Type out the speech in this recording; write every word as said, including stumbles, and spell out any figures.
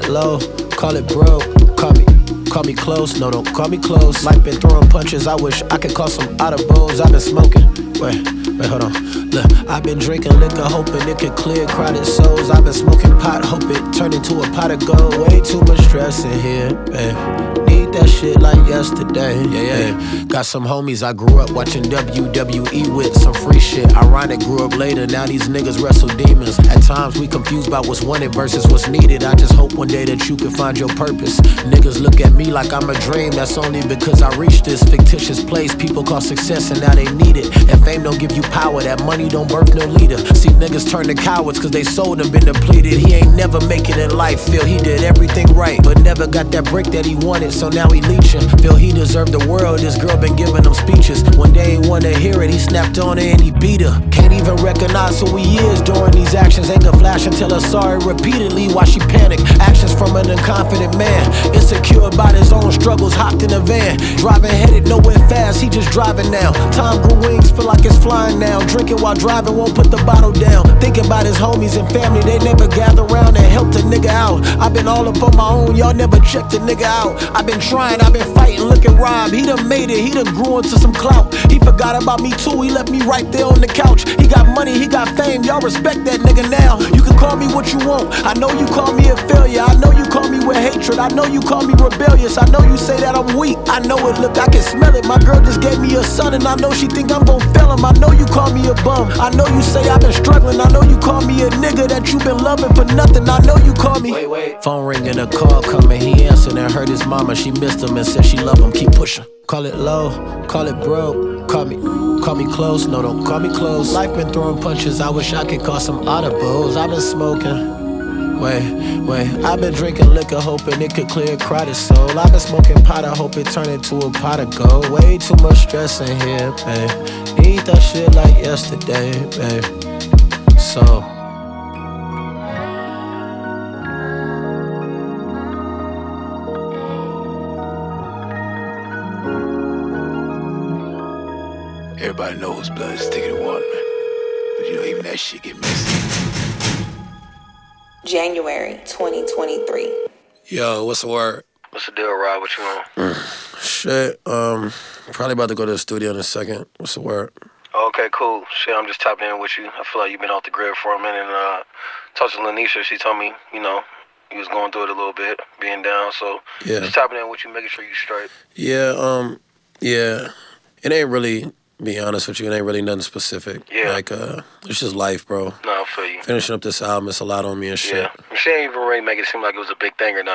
it low, call it broke, call me, call me close, no don't call me close. Life been throwing punches, I wish I could call some audibles. I've been smoking, wait, wait hold on. Look, I've been drinking liquor, hoping it could clear crowded souls. I've been smoking pot, hope it turned into a pot of gold. Way too much stress in here, babe. Need that shit like yesterday, yeah, yeah. Got some homies I grew up watching W W E with, some free shit. Ironic, grew up later, now these niggas wrestle demons. At times we confused about what's wanted versus what's needed. I just hope one day that you can find your purpose. Niggas look at me like I'm a dream, that's only because I reached this fictitious place people call success and now they need it. And fame don't give you power, that money don't birth no leader. See niggas turn to cowards cause they sold and been depleted. He ain't never make it in life, feel he did everything right, but never got that break that he wanted, so now he leeching. Feel he deserved the world, this girl been giving him speeches. One day he wanna hear it, he snapped on her and he beat her. Can't even recognize who he is during these actions. Ain't gonna flash until her sorry repeatedly while she panic. Actions from an unconfident man, insecure about his own struggles, hopped in a van. Driving headed nowhere fast, he just driving now. Time grew wings, feel like it's flying now. Drinking while driving, won't put the bottle down. Thinking about his homies and family, they never gather around and help the nigga out. I've been all up on my own, y'all never checked the nigga out. I've been trying, I've been fighting, look at Rob. He done made it, he done grew into some clout. He forgot about me too, he left me right there on the couch. He got money, he got fame, y'all respect that nigga now. You can call me what you want, I know you call me a failure. I know you call me with hatred, I know you call me rebellious. I know you say that I'm weak, I know it, look, I can smell it. My girl just gave me a son and I know she think I'm gon' fail him. I know you call me a bum, I know you say I've been struggling. I know you call me a nigga that you been loving for nothing. I know you call me. Wait, wait. Phone ringing, a call coming, he answered and heard his mama. She missed him and said she love him, keep pushing. Call it low, call it broke, call me, call me close, no don't call me close. Life been throwing punches, I wish I could call some audibles. I've been smoking, wait, wait. I've been drinking liquor, hoping it could clear a crowded soul. I've been smoking pot, I hope it turn into a pot of gold. Way too much stress in here, babe. Need that shit like yesterday, babe. So everybody knows blood is thicker than water, man. But you know, even that shit get messy. January twenty twenty-three. Yo, what's the word? What's the deal, Rob? What you on? Mm, shit, um, probably about to go to the studio in a second. What's the word? Okay, cool. Shit, I'm just tapping in with you. I feel like you've been off the grid for a minute. And uh, talked to Lanisha. She told me, you know, you was going through it a little bit, being down. So yeah, just tapping in with you, making sure you straight. Yeah, um, yeah. It ain't really, be honest with you, it ain't really nothing specific. Yeah. Like, uh, it's just life, bro. No, I feel you. Finishing up this album, it's a lot on me and shit. Yeah. She ain't even really make it seem like it was a big thing or nothing.